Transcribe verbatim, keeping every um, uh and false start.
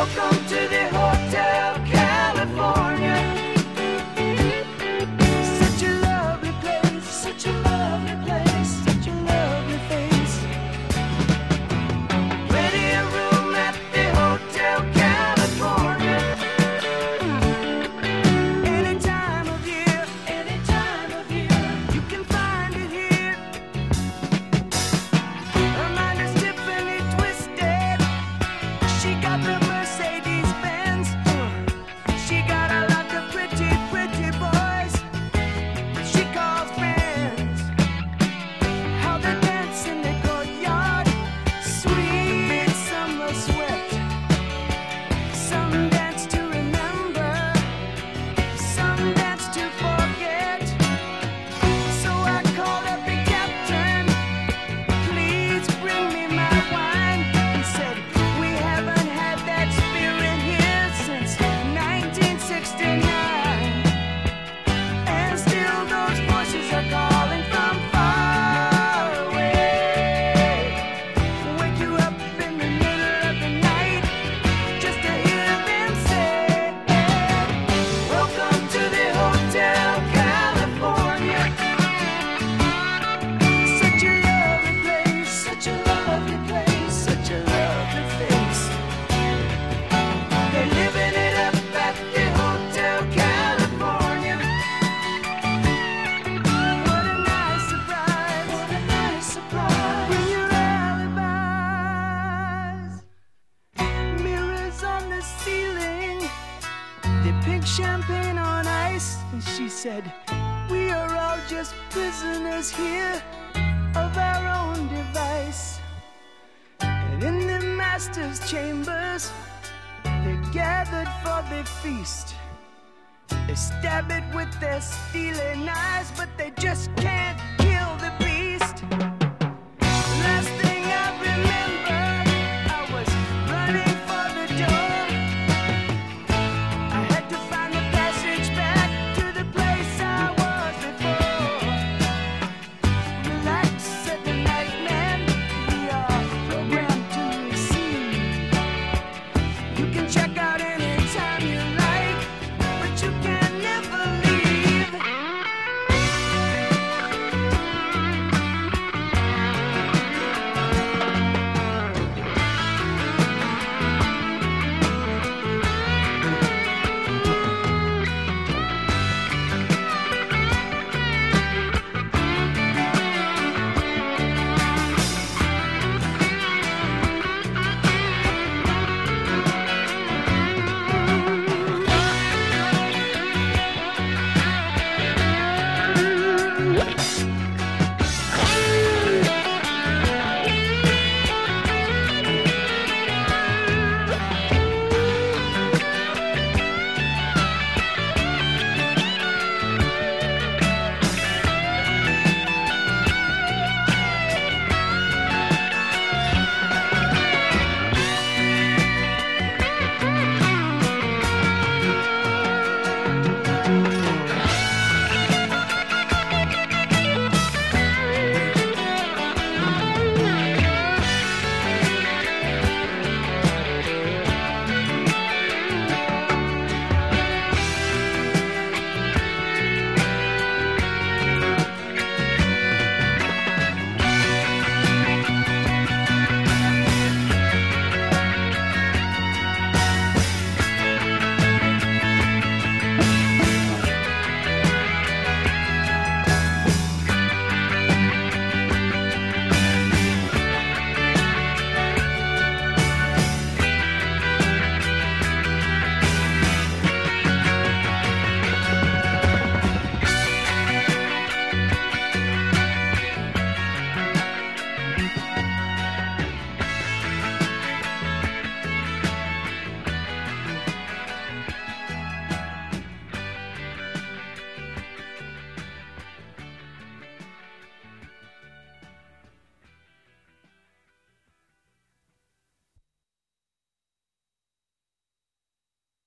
Welcome to the Hotel California. Such a lovely place, such a lovely place, such a lovely face. Plenty of room at the Hotel California. Any time of year, any time of year, you can find it here. Her mind is Tiffany twisted. She got the Mercedes Benz. She got a lot of pretty, pretty boys she calls friends. How they dance in the courtyard, sweet summer sweat. Some dance to remember, some dance to forget. So I called up the captain, please bring me my wine. He said, we haven't had that spirit here since nineteen sixty-nine. And still those voices are calling from far away. Wake you up in the middle of the night just to hear them say, welcome to the Hotel California. Such a lovely place, such a lovely place, such a lovely face. They're living it up at the Hotel California. What a nice surprise, what a nice surprise. Bring your alibis. Mirrors on the ceiling, the pink champagne on ice. And she said, we are all just prisoners here of our own device. And in the master's chambers, they gathered for the feast. They stab it with their steely knives, but they just can't